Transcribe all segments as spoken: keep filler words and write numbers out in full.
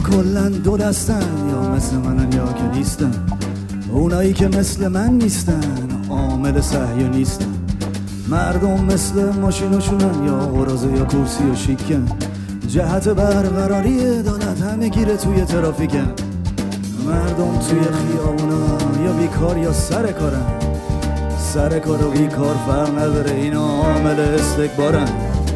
کلن دو دستن، یا مثل منن یا که نیستن. اونایی که مثل من نیستن عامل صهیونیستن. مردم مثل ماشیناشونن، یا قراضه یا کرسی و شیکن. جهت برقراری عدالت همه گیره توی ترافیکن. مردم توی خیابونا یا بیکار یا سر کارن. سر کار و بیکار فرق نداره، اینا عامل استکبارن.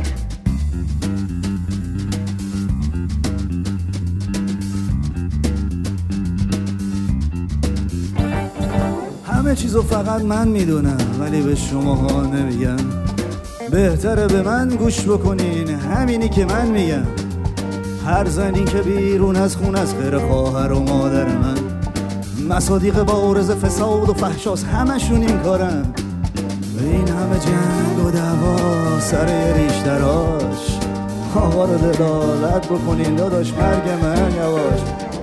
همه چیزو فقط من میدونم ولی به شماها نمیگم. بهتره به من گوش بکنین، همینی که من میگم. هر زنی که بیرون از خون از غیر خواهر و مادر من، مصادیق با عرض فساد و فحشاست، همشون این کارن. این همه جنگ و دعوا سر ریشتراش، آقا رو دلالت بکنین داداش، مرگ من یواش.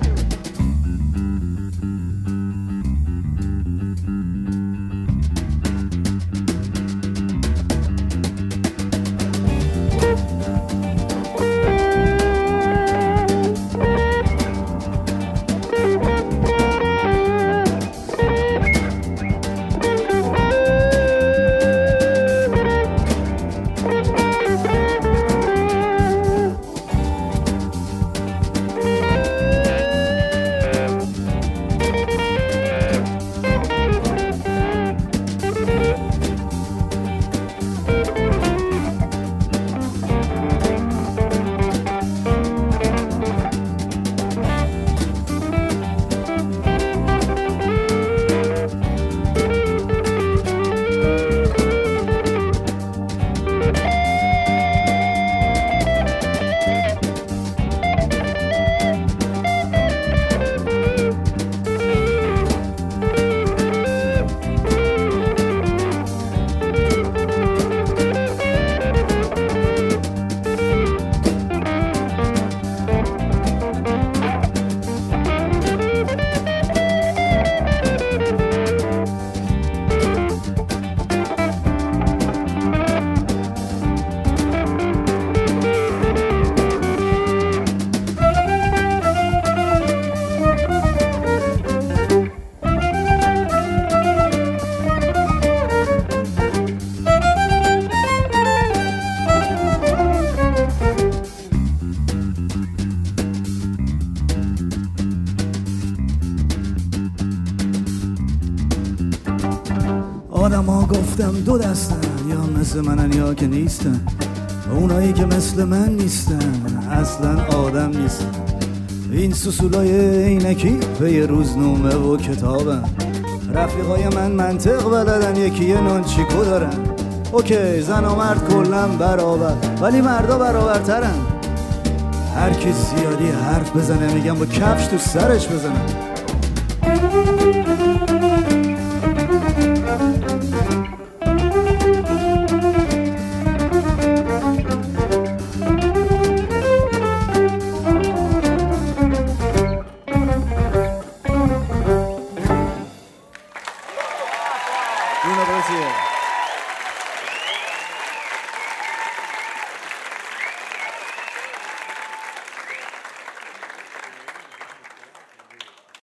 آدم ها گفتم دو دستن، یا مثل منن یا که نیستن. اونایی که مثل من نیستن اصلا آدم نیستن. این سوسولای عینکی پی روزنامه و کتابن. رفیقای من منطق بلدن، یکی یه نانچیکو دارن. اوکی زن و مرد کلن برابر، ولی مردا برابرترن. هر کی زیادی حرف بزنه میگم با کفش تو سرش بزنم. Una poesía.